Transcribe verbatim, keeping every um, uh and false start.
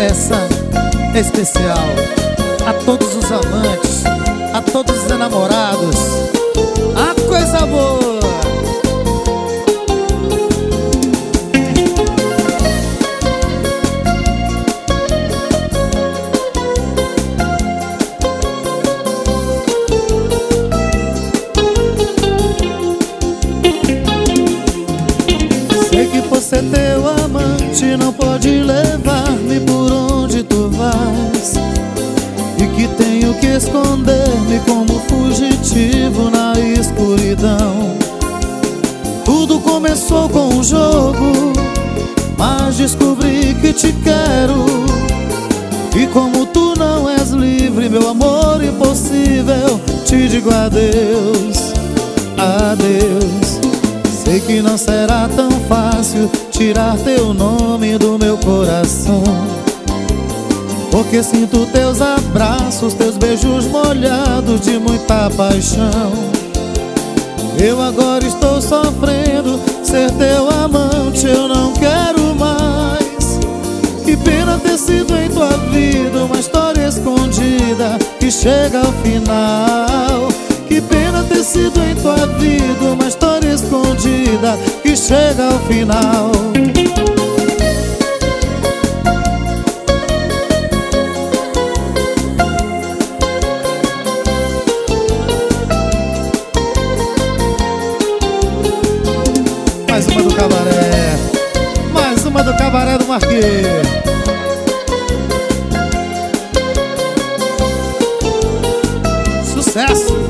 Essa é especial a todos os amantes, a todos os enamorados. A coisa boa. Sei que por ser teu amante não pode levar-me por onde tu vais, e que tenho que esconder-me como fugitivo na escuridão. Tudo começou com um jogo, mas descobri que te quero. E como tu não és livre, meu amor impossível, te digo adeus, adeus. Sei que não será tão fácil tirar teu nome do meu coração, porque sinto teus abraços, teus beijos molhados de muita paixão. Eu agora estou sofrendo, ser teu amante eu não quero mais. Que pena ter sido em tua vida uma história escondida que chega ao final. Que pena ter sido em tua vida uma história escondida que chega ao final. Mais uma do cabaré, mais uma do cabaré do Marquês. Sucesso!